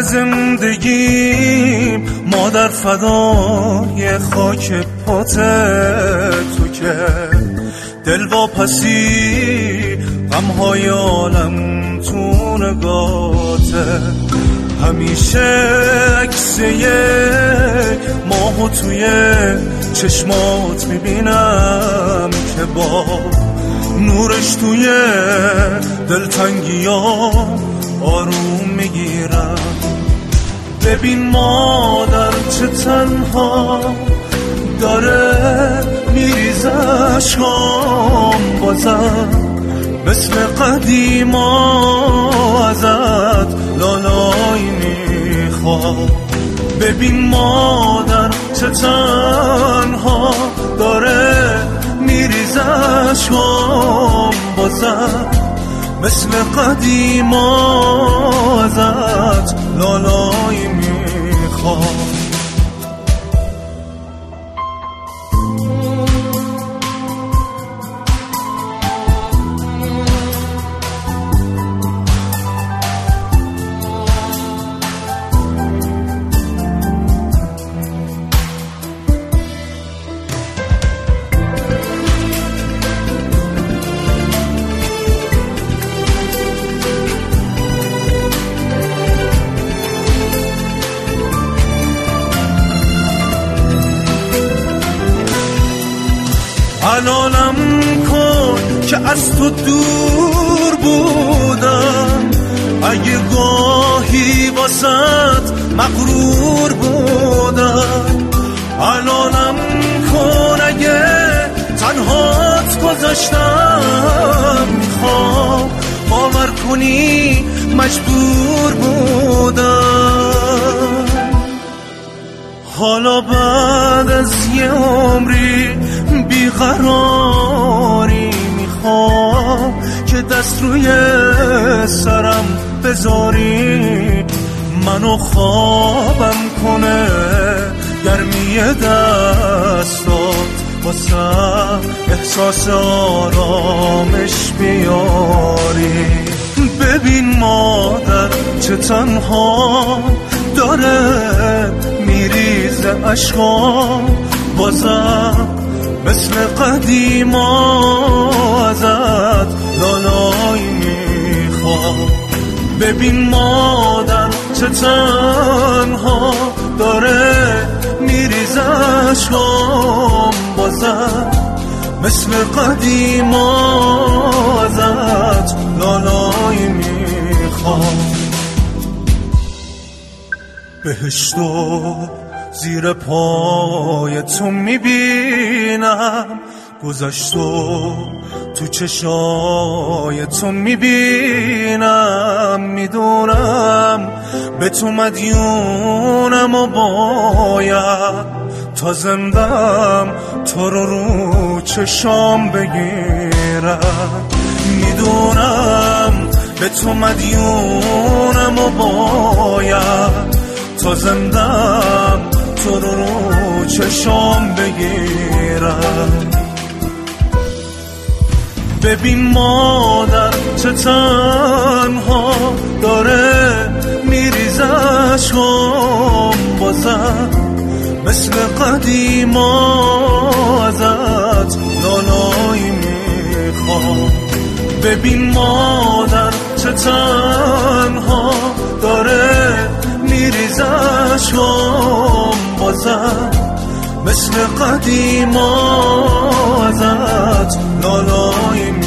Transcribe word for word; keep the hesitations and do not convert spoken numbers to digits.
زندگیم مادر فدای خاک پات تو که دل واپسی غمهای عالم تو نگاته، همیشه عکس یک ماهو توی چشمات میبینم که با نورش توی دلتنگیام آروم میگیرم. ببین مادر چه تنها داره میریزه اشکام، بازم مثل قدیما ازت لالایی میخوام. ببین مادر چه تنها داره میریزه اشکام، بازم مثل قدیما ازت لالایی میخوام. حلالم کن که از تو دور بودم، اگه گاهی واسط مغرور بودم. حلالم کن اگه تنهات گذاشتم، میخوام باور کنی مجبور بودم. حالا بعد از یه عمری بیقراری میخوام که دست روی سرم بذاری، منو خوابم کنه گرمی دستات، واسم احساس آرامش بیاری. ببین مادر چه تنها داره میریزه اشکام، بازم مثل قدیما ازت لالایی میخوام. ببین مادر چه تنها داره میریزه اشکام، بازم مثل قدیما ازت لالایی میخوام. بهشتو زیر پای تو میبینم، گذشتو تو چشای تو میبینم. میدونم به تو مدیونم و باید تا زندم تو رو رو چشام بگیرم. میدونم به تو مدیونم و باید تا زندم تو رو رو چشام بگیرم. ببین مادر چه تنها داره میریزه اشکام، بازم مثل قدیما ازت لالایی میخوام. ببین مادر چه تنها داره میریزه اشکام، بازم مثل قدیما ازت لالایی